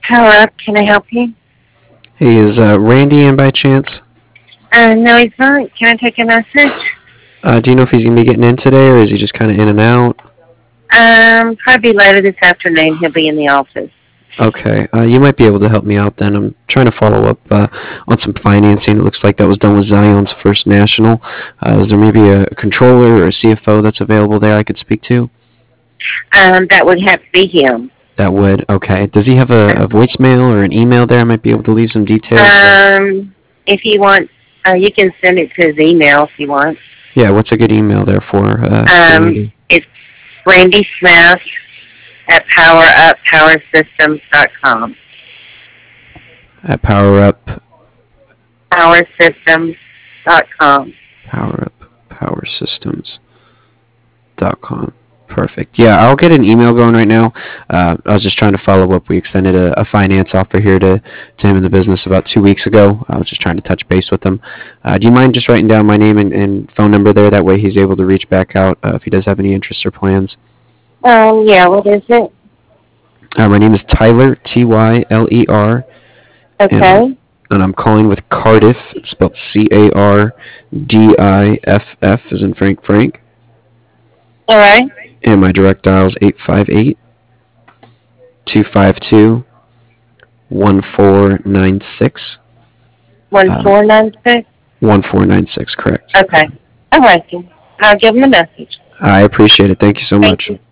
Power Up, can I help you? Hey, is Randy in by chance? No, he's not. Can I take a message? Do you know if he's going to be getting in today, or is he just kind of in and out? Probably later this afternoon. He'll be in the office. Okay, you might be able to help me out then. I'm trying to follow up on some financing. It looks like that was done with Zion's First National. Is there maybe a controller or a CFO that's available there I could speak to? That would have to be him. That would. Okay. Does he have a voicemail or an email there? I might be able to leave some details. If you want, you can send it to his email if you want. Yeah, what's a good email there for Randy? It's Randy Smith at PowerUpPowerSystems.com. At PowerUp. PowerSystems.com. PowerUpPowerSystems.com. Perfect. Yeah, I'll get an email going right now. I was just trying to follow up. We extended a finance offer here to him in the business about 2 weeks ago. I was just trying to touch base with him. Do you mind just writing down my name and phone number there? That way he's able to reach back out if he does have any interests or plans. Yeah, what is it? My name is Tyler, Tyler. Okay. And I'm calling with Cardiff, spelled Cardiff, as in Frank. All right. And my direct dial is 858-252-1496. 1496? 1496, correct. Okay. All right. I'll give him a message. I appreciate it. Thank you so much. Thank you.